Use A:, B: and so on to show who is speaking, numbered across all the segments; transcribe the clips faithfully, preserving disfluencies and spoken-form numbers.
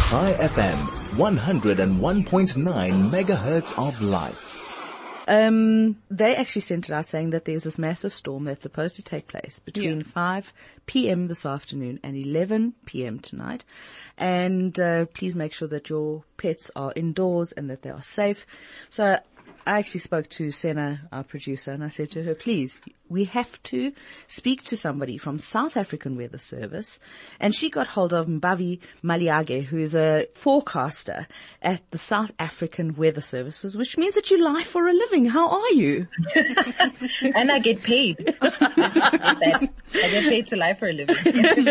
A: Chai F M, one oh one point nine megahertz of life.
B: Um, they actually sent it out saying that there's this massive storm that's supposed to take place between yeah. five p.m. this afternoon and eleven p.m. tonight. And uh, please make sure that your pets are indoors and that they are safe. So I actually spoke to Senna, our producer, and I said to her, please, we have to speak to somebody from South African Weather Service. And she got hold of Mbavi Maliage, who is a forecaster at the South African Weather Services, which means that you lie for a living. How are you?
C: And I get paid. I get paid to lie for a living.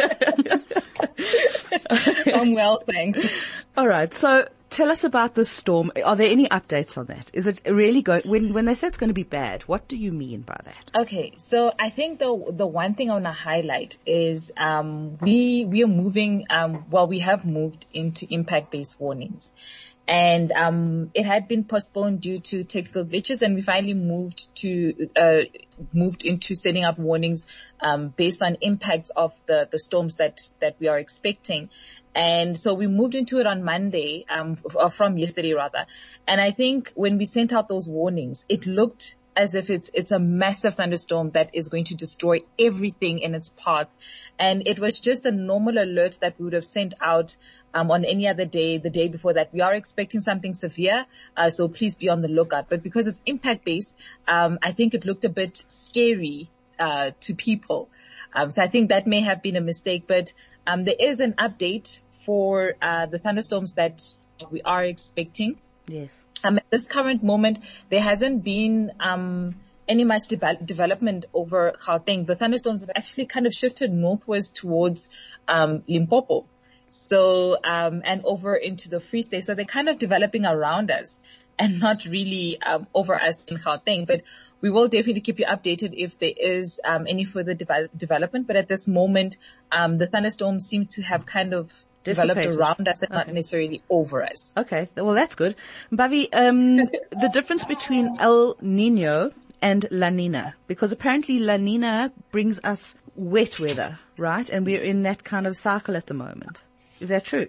C: I'm well, thanks.
B: All right. So tell us about this storm. Are there any updates on that? Is it really going, when, when they say it's going to be bad, what do you mean by that?
C: Okay. So I think the, the one thing I want to highlight is, um, we, we are moving, um, well, we have moved into impact-based warnings. And, um, it had been postponed due to technical glitches, and we finally moved to, uh, moved into setting up warnings, um, based on impacts of the, the storms that, that we are expecting. And so we moved into it on Monday, um, or from yesterday rather. And I think when we sent out those warnings, it looked as if it's, it's a massive thunderstorm that is going to destroy everything in its path. And it was just a normal alert that we would have sent out, um, on any other day, the day before that. We are expecting something severe, uh, so please be on the lookout. But because it's impact based, um, I think it looked a bit scary, uh, to people. Um, so I think that may have been a mistake, but, um, there is an update for, uh, the thunderstorms that we are expecting.
B: Yes.
C: Um, at this current moment, there hasn't been, um, any much de- development over Gauteng. The thunderstorms have actually kind of shifted northwards towards, um, Limpopo. So, um, and over into the Free State. So they're kind of developing around us and not really, um, over us in Gauteng. But we will definitely keep you updated if there is, um, any further de- development. But at this moment, um, the thunderstorms seem to have kind of developed around us and okay. not necessarily over us.
B: Okay. Well, that's good. Mbavi, um, the difference between El Nino and La Nina, because apparently La Nina brings us wet weather, right? And we're in that kind of cycle at the moment. Is that true?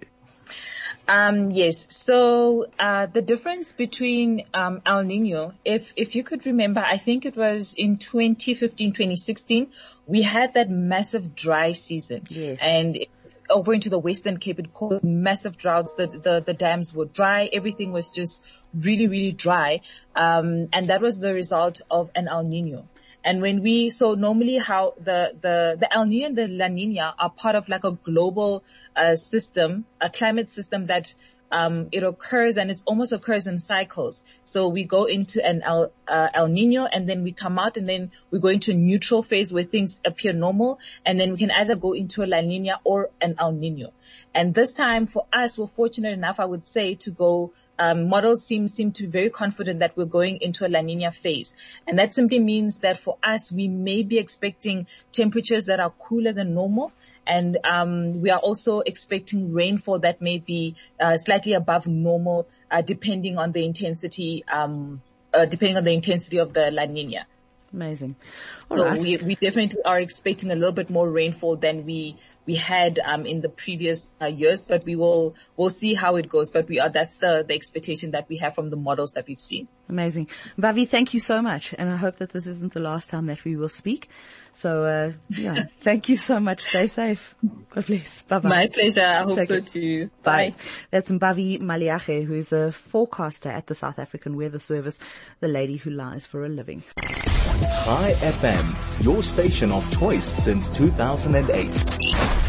C: Um, yes. So, uh, the difference between, um, El Nino, if, if you could remember, I think it was in twenty fifteen, twenty sixteen, we had that massive dry season.
B: Yes.
C: And it, over into the Western Cape, it caused massive droughts. The, the, the dams were dry. Everything was just really, really dry. Um, and that was the result of an El Nino. And when we, so normally how the, the, the El Nino and the La Nina are part of like a global, uh, system, a climate system that, um, it occurs and it almost occurs in cycles. So we go into an El, uh, El Nino and then we come out and then we go into a neutral phase where things appear normal, and then we can either go into a La Nina or an El Nino. And this time for us, we're fortunate enough, I would say, to go, um, models seem, seem to be very confident that we're going into a La Nina phase. And that simply means that for us, we may be expecting temperatures that are cooler than normal. And, um, we are also expecting rainfall that may be, uh, slightly above normal, uh, depending on the intensity, um, uh, depending on the intensity of the La Nina.
B: Amazing. All
C: so
B: right.
C: we, we definitely are expecting a little bit more rainfall than we, we had, um, in the previous uh, years, but we will, we'll see how it goes. But we are, that's the, the expectation that we have from the models that we've seen.
B: Amazing. Mbavi, thank you so much. And I hope that this isn't the last time that we will speak. So, uh, yeah, thank you so much. Stay safe. God bless. Bye bye.
C: My pleasure. I hope
B: Take
C: so
B: it.
C: too.
B: Bye.
C: Bye.
B: That's Mbavi Maliage, who is a forecaster at the South African Weather Service, the lady who lies for a living.
A: Chai F M, your station of choice since two thousand eight.